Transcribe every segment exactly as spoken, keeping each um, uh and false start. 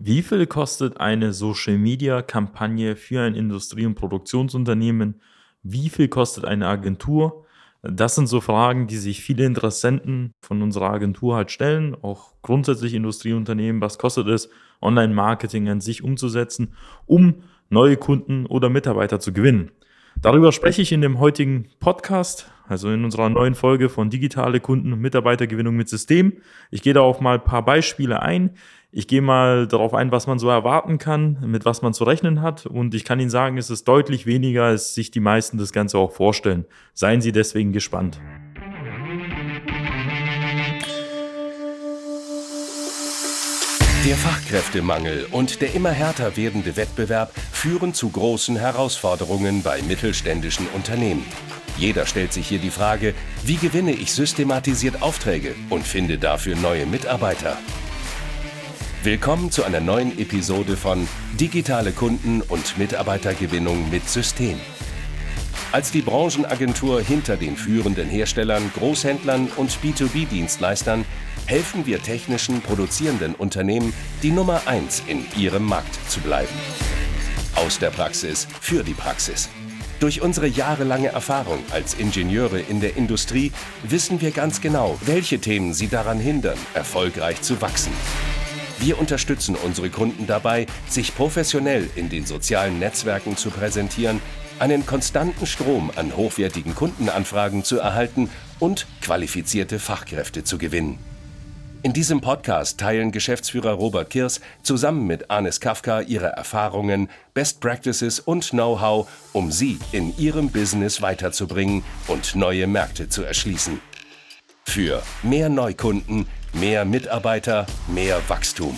Wie viel kostet eine Social-Media-Kampagne für ein Industrie- und Produktionsunternehmen? Wie viel kostet eine Agentur? Das sind so Fragen, die sich viele Interessenten von unserer Agentur halt stellen, auch grundsätzlich Industrieunternehmen. Was kostet es, Online-Marketing an sich umzusetzen, um neue Kunden oder Mitarbeiter zu gewinnen? Darüber spreche ich in dem heutigen Podcast, also in unserer neuen Folge von Digitale Kunden- und Mitarbeitergewinnung mit System. Ich gehe da auf mal ein paar Beispiele ein. Ich gehe mal darauf ein, was man so erwarten kann, mit was man zu rechnen hat. Und ich kann Ihnen sagen, es ist deutlich weniger, als sich die meisten das Ganze auch vorstellen. Seien Sie deswegen gespannt. Der Fachkräftemangel und der immer härter werdende Wettbewerb führen zu großen Herausforderungen bei mittelständischen Unternehmen. Jeder stellt sich hier die Frage, wie gewinne ich systematisiert Aufträge und finde dafür neue Mitarbeiter? Willkommen zu einer neuen Episode von Digitale Kunden- und Mitarbeitergewinnung mit System. Als die Branchenagentur hinter den führenden Herstellern, Großhändlern und B zwei B-Dienstleistern helfen wir technischen, produzierenden Unternehmen, die Nummer eins in ihrem Markt zu bleiben. Aus der Praxis für die Praxis. Durch unsere jahrelange Erfahrung als Ingenieure in der Industrie wissen wir ganz genau, welche Themen sie daran hindern, erfolgreich zu wachsen. Wir unterstützen unsere Kunden dabei, sich professionell in den sozialen Netzwerken zu präsentieren, einen konstanten Strom an hochwertigen Kundenanfragen zu erhalten und qualifizierte Fachkräfte zu gewinnen. In diesem Podcast teilen Geschäftsführer Robert Kirs zusammen mit Anis Kafka ihre Erfahrungen, Best Practices und Know-how, um Sie in Ihrem Business weiterzubringen und neue Märkte zu erschließen. Für mehr Neukunden, mehr Mitarbeiter, mehr Wachstum.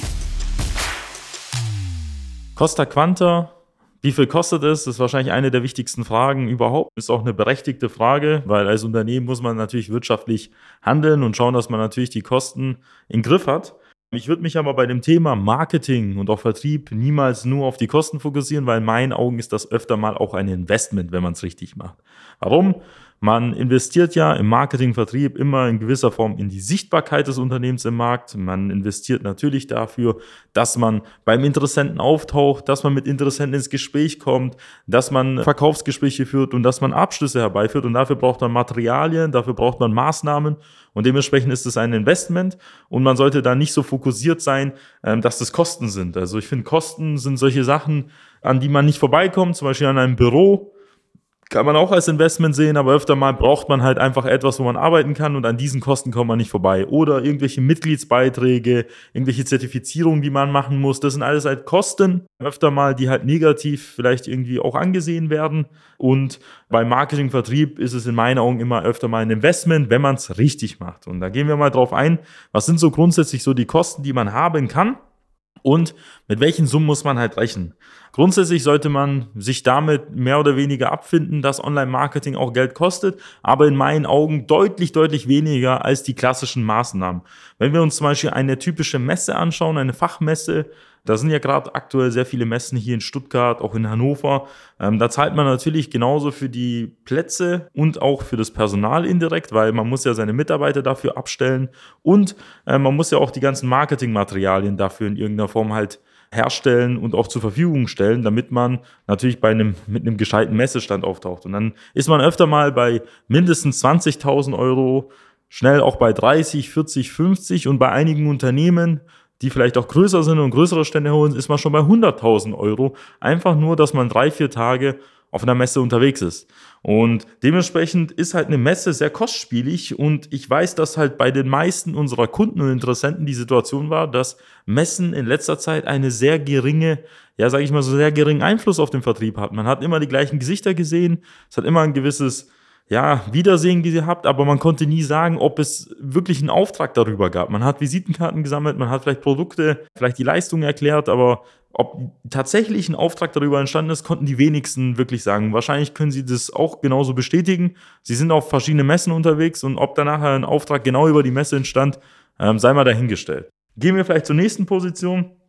Costa Quanta, wie viel kostet es? Das ist wahrscheinlich eine der wichtigsten Fragen überhaupt. Ist auch eine berechtigte Frage, weil als Unternehmen muss man natürlich wirtschaftlich handeln und schauen, dass man natürlich die Kosten im Griff hat. Ich würde mich aber bei dem Thema Marketing und auch Vertrieb niemals nur auf die Kosten fokussieren, weil in meinen Augen ist das öfter mal auch ein Investment, wenn man es richtig macht. Warum? Man investiert ja im Marketing, Vertrieb immer in gewisser Form in die Sichtbarkeit des Unternehmens im Markt. Man investiert natürlich dafür, dass man beim Interessenten auftaucht, dass man mit Interessenten ins Gespräch kommt, dass man Verkaufsgespräche führt und dass man Abschlüsse herbeiführt. Und dafür braucht man Materialien, dafür braucht man Maßnahmen. Und dementsprechend ist es ein Investment und man sollte da nicht so fokussiert sein, dass das Kosten sind. Also ich finde, Kosten sind solche Sachen, an die man nicht vorbeikommt, zum Beispiel an einem Büro. Kann man auch als Investment sehen, aber öfter mal braucht man halt einfach etwas, wo man arbeiten kann und an diesen Kosten kommt man nicht vorbei. Oder irgendwelche Mitgliedsbeiträge, irgendwelche Zertifizierungen, die man machen muss. Das sind alles halt Kosten, öfter mal, die halt negativ vielleicht irgendwie auch angesehen werden. Und beim Marketing, Vertrieb ist es in meinen Augen immer öfter mal ein Investment, wenn man es richtig macht. Und da gehen wir mal drauf ein, was sind so grundsätzlich so die Kosten, die man haben kann? Und mit welchen Summen muss man halt rechnen? Grundsätzlich sollte man sich damit mehr oder weniger abfinden, dass Online-Marketing auch Geld kostet, aber in meinen Augen deutlich, deutlich weniger als die klassischen Maßnahmen. Wenn wir uns zum Beispiel eine typische Messe anschauen, eine Fachmesse, da sind ja gerade aktuell sehr viele Messen hier in Stuttgart, auch in Hannover. Ähm, da zahlt man natürlich genauso für die Plätze und auch für das Personal indirekt, weil man muss ja seine Mitarbeiter dafür abstellen und äh, man muss ja auch die ganzen Marketingmaterialien dafür in irgendeiner Form halt herstellen und auch zur Verfügung stellen, damit man natürlich bei einem, mit einem gescheiten Messestand auftaucht. Und dann ist man öfter mal bei mindestens zwanzigtausend Euro, schnell auch bei dreißig, vierzig, fünfzig und bei einigen Unternehmen, die vielleicht auch größer sind und größere Stände holen, ist man schon bei hunderttausend Euro. Einfach nur, dass man drei, vier Tage auf einer Messe unterwegs ist. Und dementsprechend ist halt eine Messe sehr kostspielig und ich weiß, dass halt bei den meisten unserer Kunden und Interessenten die Situation war, dass Messen in letzter Zeit eine sehr geringe, ja sage ich mal so sehr geringen Einfluss auf den Vertrieb hat. Man hat immer die gleichen Gesichter gesehen, es hat immer ein gewisses ja, Wiedersehen gehabt, aber man konnte nie sagen, ob es wirklich einen Auftrag darüber gab. Man hat Visitenkarten gesammelt, man hat vielleicht Produkte, vielleicht die Leistungen erklärt, aber ob tatsächlich ein Auftrag darüber entstanden ist, konnten die wenigsten wirklich sagen. Wahrscheinlich können Sie das auch genauso bestätigen. Sie sind auf verschiedene Messen unterwegs und ob danach ein Auftrag genau über die Messe entstand, ähm, sei mal dahingestellt. Gehen wir vielleicht zur nächsten Position.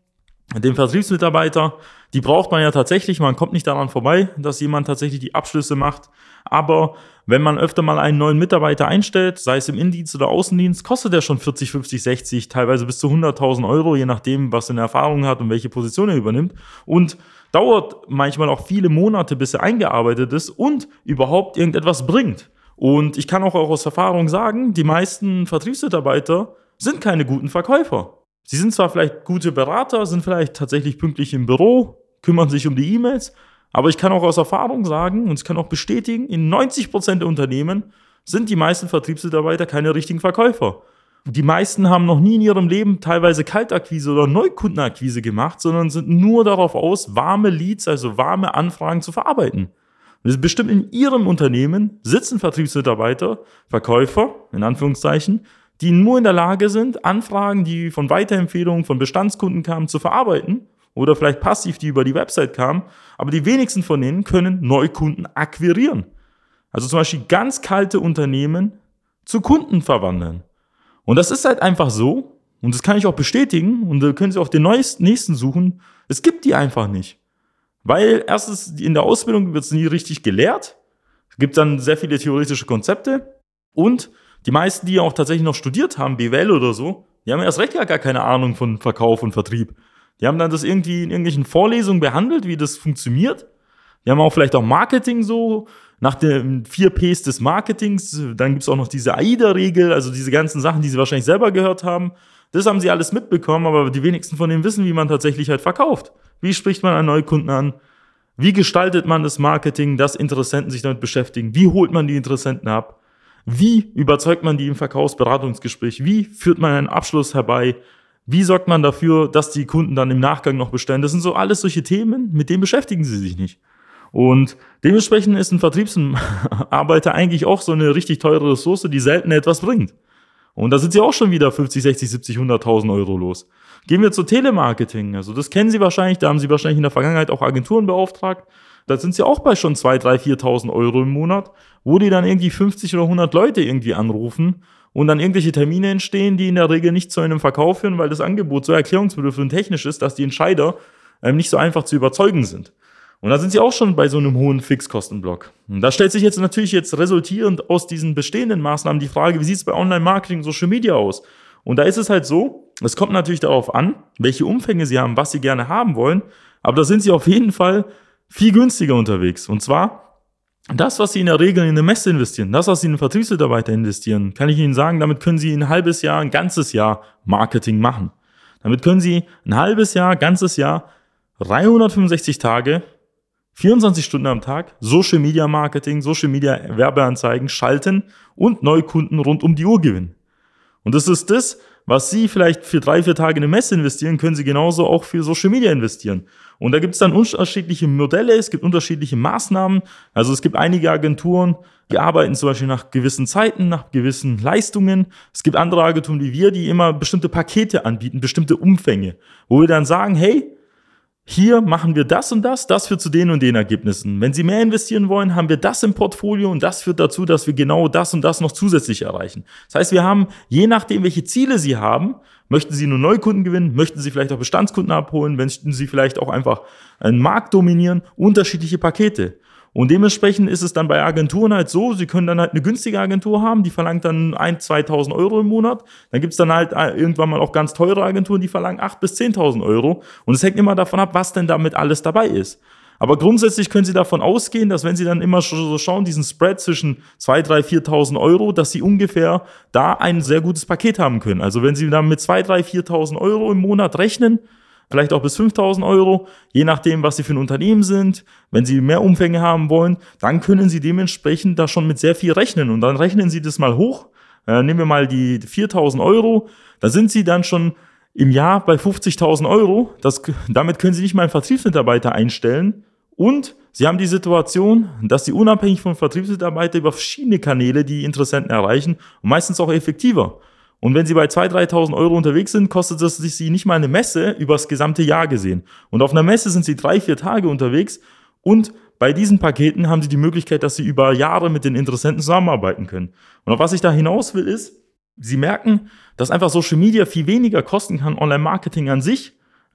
Den Vertriebsmitarbeiter, die braucht man ja tatsächlich, man kommt nicht daran vorbei, dass jemand tatsächlich die Abschlüsse macht. Aber wenn man öfter mal einen neuen Mitarbeiter einstellt, sei es im Innendienst oder Außendienst, kostet der schon vierzig, fünfzig, sechzig, teilweise bis zu hunderttausend Euro, je nachdem, was er in Erfahrung hat und welche Position er übernimmt. Und dauert manchmal auch viele Monate, bis er eingearbeitet ist und überhaupt irgendetwas bringt. Und ich kann auch aus Erfahrung sagen, die meisten Vertriebsmitarbeiter sind keine guten Verkäufer. Sie sind zwar vielleicht gute Berater, sind vielleicht tatsächlich pünktlich im Büro, kümmern sich um die E-Mails, aber ich kann auch aus Erfahrung sagen und ich kann auch bestätigen, in neunzig Prozent der Unternehmen sind die meisten Vertriebsmitarbeiter keine richtigen Verkäufer. Die meisten haben noch nie in ihrem Leben teilweise Kaltakquise oder Neukundenakquise gemacht, sondern sind nur darauf aus, warme Leads, also warme Anfragen zu verarbeiten. Und bestimmt in ihrem Unternehmen sitzen Vertriebsmitarbeiter, Verkäufer, in Anführungszeichen, die nur in der Lage sind, Anfragen, die von Weiterempfehlungen von Bestandskunden kamen, zu verarbeiten oder vielleicht passiv, die über die Website kamen, aber die wenigsten von denen können Neukunden akquirieren. Also zum Beispiel ganz kalte Unternehmen zu Kunden verwandeln. Und das ist halt einfach so, und das kann ich auch bestätigen, und da können Sie auch den nächsten suchen, es gibt die einfach nicht. Weil erstens, in der Ausbildung wird es nie richtig gelehrt, es gibt dann sehr viele theoretische Konzepte und die meisten, die auch tatsächlich noch studiert haben, B W L oder so, die haben erst recht ja gar keine Ahnung von Verkauf und Vertrieb. Die haben dann das irgendwie in irgendwelchen Vorlesungen behandelt, wie das funktioniert. Die haben auch vielleicht auch Marketing so, nach den vier Ps des Marketings. Dann gibt's auch noch diese AIDA-Regel, also diese ganzen Sachen, die sie wahrscheinlich selber gehört haben. Das haben sie alles mitbekommen, aber die wenigsten von denen wissen, wie man tatsächlich halt verkauft. Wie spricht man einen Neukunden an? Wie gestaltet man das Marketing, dass Interessenten sich damit beschäftigen? Wie holt man die Interessenten ab? Wie überzeugt man die im Verkaufsberatungsgespräch? Wie führt man einen Abschluss herbei? Wie sorgt man dafür, dass die Kunden dann im Nachgang noch bestellen? Das sind so alles solche Themen, mit denen beschäftigen sie sich nicht. Und dementsprechend ist ein Vertriebsarbeiter eigentlich auch so eine richtig teure Ressource, die selten etwas bringt. Und da sind sie auch schon wieder fünfzig, sechzig, siebzig, hunderttausend Euro los. Gehen wir zu Telemarketing. Also das kennen Sie wahrscheinlich, da haben Sie wahrscheinlich in der Vergangenheit auch Agenturen beauftragt. Da sind Sie auch bei schon zweitausend, dreitausend, viertausend Euro im Monat, wo die dann irgendwie fünfzig oder hundert Leute irgendwie anrufen und dann irgendwelche Termine entstehen, die in der Regel nicht zu einem Verkauf führen, weil das Angebot so erklärungsbedürftig und technisch ist, dass die Entscheider ähm, nicht so einfach zu überzeugen sind. Und da sind Sie auch schon bei so einem hohen Fixkostenblock. Und da stellt sich jetzt natürlich jetzt resultierend aus diesen bestehenden Maßnahmen die Frage, wie sieht es bei Online-Marketing und Social Media aus? Und da ist es halt so, es kommt natürlich darauf an, welche Umfänge Sie haben, was Sie gerne haben wollen, aber da sind Sie auf jeden Fall viel günstiger unterwegs. Und zwar das, was Sie in der Regel in eine Messe investieren, das, was Sie in einen Vertriebsmitarbeiter investieren, kann ich Ihnen sagen, damit können Sie ein halbes Jahr, ein ganzes Jahr Marketing machen. Damit können Sie ein halbes Jahr, ganzes Jahr, dreihundertfünfundsechzig Tage, vierundzwanzig Stunden am Tag Social Media Marketing, Social Media Werbeanzeigen schalten und Neukunden rund um die Uhr gewinnen. Und das ist das, was Sie vielleicht für drei, vier Tage in eine Messe investieren, können Sie genauso auch für Social Media investieren. Und da gibt es dann unterschiedliche Modelle, es gibt unterschiedliche Maßnahmen. Also es gibt einige Agenturen, die arbeiten zum Beispiel nach gewissen Zeiten, nach gewissen Leistungen. Es gibt andere Agenturen wie wir, die immer bestimmte Pakete anbieten, bestimmte Umfänge, wo wir dann sagen, hey, hier machen wir das und das, das führt zu den und den Ergebnissen. Wenn Sie mehr investieren wollen, haben wir das im Portfolio und das führt dazu, dass wir genau das und das noch zusätzlich erreichen. Das heißt, wir haben, je nachdem, welche Ziele Sie haben, möchten Sie nur Neukunden gewinnen, möchten Sie vielleicht auch Bestandskunden abholen, möchten Sie vielleicht auch einfach einen Markt dominieren, unterschiedliche Pakete. Und dementsprechend ist es dann bei Agenturen halt so, Sie können dann halt eine günstige Agentur haben, die verlangt dann ein-, zweitausend Euro im Monat. Dann gibt's dann halt irgendwann mal auch ganz teure Agenturen, die verlangen achttausend bis zehntausend Euro. Und es hängt immer davon ab, was denn damit alles dabei ist. Aber grundsätzlich können Sie davon ausgehen, dass wenn Sie dann immer so schauen, diesen Spread zwischen zweitausend, dreitausend, viertausend Euro, dass Sie ungefähr da ein sehr gutes Paket haben können. Also wenn Sie dann mit zweitausend, dreitausend, viertausend Euro im Monat rechnen, vielleicht auch bis fünftausend Euro, je nachdem, was Sie für ein Unternehmen sind. Wenn Sie mehr Umfänge haben wollen, dann können Sie dementsprechend da schon mit sehr viel rechnen. Und dann rechnen Sie das mal hoch. Äh, nehmen wir mal die viertausend Euro. Da sind Sie dann schon im Jahr bei fünfzigtausend Euro. Das, damit können Sie nicht mal einen Vertriebsmitarbeiter einstellen. Und Sie haben die Situation, dass Sie unabhängig vom Vertriebsmitarbeiter über verschiedene Kanäle die Interessenten erreichen und meistens auch effektiver. Und wenn Sie bei zweitausend, dreitausend Euro unterwegs sind, kostet es sich Sie nicht mal eine Messe über das gesamte Jahr gesehen. Und auf einer Messe sind Sie drei, vier Tage unterwegs und bei diesen Paketen haben Sie die Möglichkeit, dass Sie über Jahre mit den Interessenten zusammenarbeiten können. Und auf was ich da hinaus will ist, Sie merken, dass einfach Social Media viel weniger kosten kann, Online-Marketing an sich,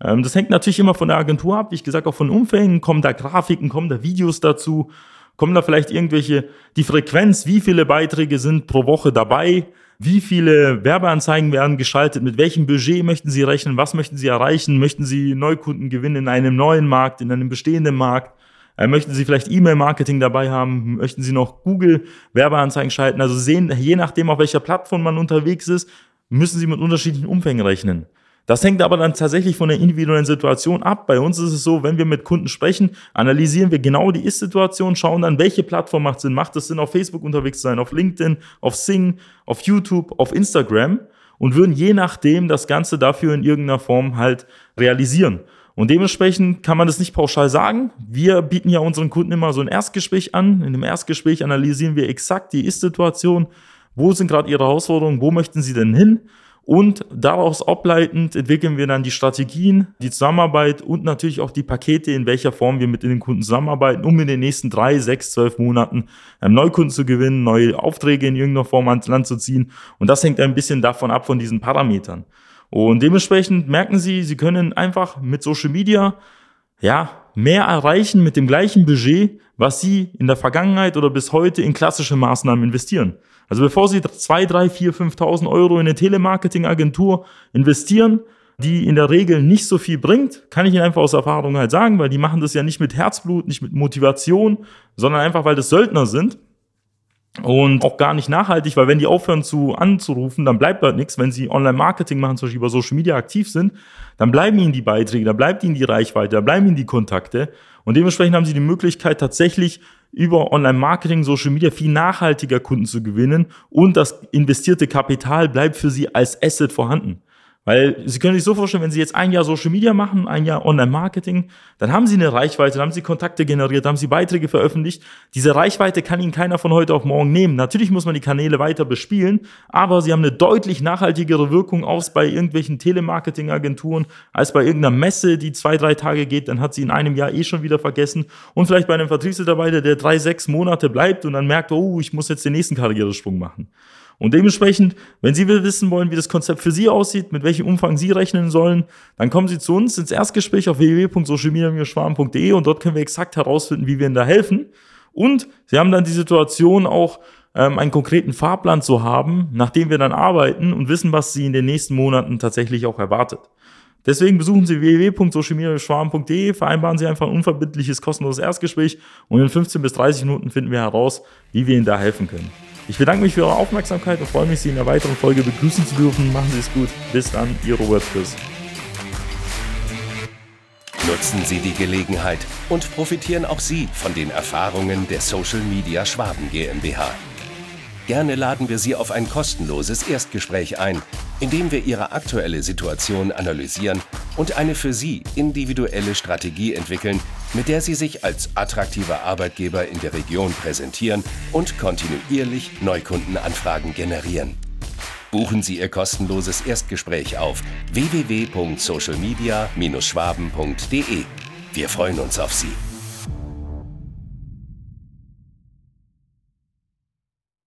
Ähm, das hängt natürlich immer von der Agentur ab, wie ich gesagt, auch von Umfängen. Kommen da Grafiken, kommen da Videos dazu, kommen da vielleicht irgendwelche, die Frequenz, wie viele Beiträge sind pro Woche dabei, wie viele Werbeanzeigen werden geschaltet, mit welchem Budget möchten Sie rechnen, was möchten Sie erreichen, möchten Sie Neukunden gewinnen in einem neuen Markt, in einem bestehenden Markt, äh, möchten Sie vielleicht E-Mail-Marketing dabei haben, möchten Sie noch Google-Werbeanzeigen schalten, also sehen, je nachdem, auf welcher Plattform man unterwegs ist, müssen Sie mit unterschiedlichen Umfängen rechnen. Das hängt aber dann tatsächlich von der individuellen Situation ab. Bei uns ist es so, wenn wir mit Kunden sprechen, analysieren wir genau die Ist-Situation, schauen dann, welche Plattform macht Sinn. Macht es Sinn, auf Facebook unterwegs zu sein, auf LinkedIn, auf Sing, auf YouTube, auf Instagram und würden je nachdem das Ganze dafür in irgendeiner Form halt realisieren. Und dementsprechend kann man das nicht pauschal sagen. Wir bieten ja unseren Kunden immer so ein Erstgespräch an. In dem Erstgespräch analysieren wir exakt die Ist-Situation. Wo sind gerade Ihre Herausforderungen? Wo möchten Sie denn hin? Und daraus ableitend entwickeln wir dann die Strategien, die Zusammenarbeit und natürlich auch die Pakete, in welcher Form wir mit den Kunden zusammenarbeiten, um in den nächsten drei, sechs, zwölf Monaten Neukunden zu gewinnen, neue Aufträge in irgendeiner Form ans Land zu ziehen. Und das hängt ein bisschen davon ab, von diesen Parametern. Und dementsprechend merken Sie, Sie können einfach mit Social Media ja mehr erreichen mit dem gleichen Budget, was Sie in der Vergangenheit oder bis heute in klassische Maßnahmen investieren. Also bevor Sie zwei, drei, vier, fünftausend Euro in eine Telemarketing-Agentur investieren, die in der Regel nicht so viel bringt, kann ich Ihnen einfach aus Erfahrung halt sagen, weil die machen das ja nicht mit Herzblut, nicht mit Motivation, sondern einfach, weil das Söldner sind und auch gar nicht nachhaltig, weil wenn die aufhören zu anzurufen, dann bleibt halt nichts. Wenn Sie Online-Marketing machen, zum Beispiel über Social Media aktiv sind, dann bleiben Ihnen die Beiträge, dann bleibt Ihnen die Reichweite, dann bleiben Ihnen die Kontakte und dementsprechend haben Sie die Möglichkeit tatsächlich über Online-Marketing, Social Media viel nachhaltiger Kunden zu gewinnen und das investierte Kapital bleibt für Sie als Asset vorhanden. Weil Sie können sich so vorstellen, wenn Sie jetzt ein Jahr Social Media machen, ein Jahr Online-Marketing, dann haben Sie eine Reichweite, dann haben Sie Kontakte generiert, dann haben Sie Beiträge veröffentlicht. Diese Reichweite kann Ihnen keiner von heute auf morgen nehmen. Natürlich muss man die Kanäle weiter bespielen, aber Sie haben eine deutlich nachhaltigere Wirkung aus bei irgendwelchen Telemarketing-Agenturen als bei irgendeiner Messe, die zwei, drei Tage geht, dann hat sie in einem Jahr eh schon wieder vergessen. Und vielleicht bei einem Vertriebsmitarbeiter, der drei, sechs Monate bleibt und dann merkt, oh, ich muss jetzt den nächsten Karrieresprung machen. Und dementsprechend, wenn Sie wissen wollen, wie das Konzept für Sie aussieht, mit welchem Umfang Sie rechnen sollen, dann kommen Sie zu uns ins Erstgespräch auf w w w punkt social media dash schwaben punkt d e und dort können wir exakt herausfinden, wie wir Ihnen da helfen. Und Sie haben dann die Situation auch, ähm, einen konkreten Fahrplan zu haben, nach dem wir dann arbeiten und wissen, was Sie in den nächsten Monaten tatsächlich auch erwartet. Deswegen besuchen Sie w w w punkt social media dash schwaben punkt d e, vereinbaren Sie einfach ein unverbindliches, kostenloses Erstgespräch und in fünfzehn bis dreißig Minuten finden wir heraus, wie wir Ihnen da helfen können. Ich bedanke mich für Ihre Aufmerksamkeit und freue mich, Sie in einer weiteren Folge begrüßen zu dürfen. Machen Sie es gut. Bis dann, Ihr Robert Friss. Nutzen Sie die Gelegenheit und profitieren auch Sie von den Erfahrungen der Social Media Schwaben GmbH. Gerne laden wir Sie auf ein kostenloses Erstgespräch ein, in dem wir Ihre aktuelle Situation analysieren und eine für Sie individuelle Strategie entwickeln, mit der Sie sich als attraktiver Arbeitgeber in der Region präsentieren und kontinuierlich Neukundenanfragen generieren. Buchen Sie Ihr kostenloses Erstgespräch auf w w w punkt social media dash schwaben punkt d e. Wir freuen uns auf Sie.